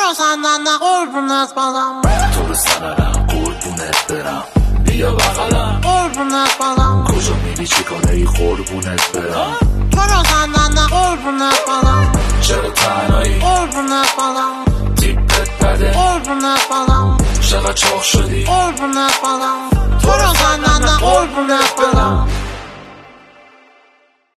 رو senden de قربونت برم تو رو سنرم قربونت برم بیا بغلم قربونت برم کجا میری چی کاره ای قربونت برم تو رو senden de قربونت برم چرا تنهایی قربونت برم تیپت بده قربونت برم چقدر چاق شدی قربونت برم تو رو senden de قربونت برم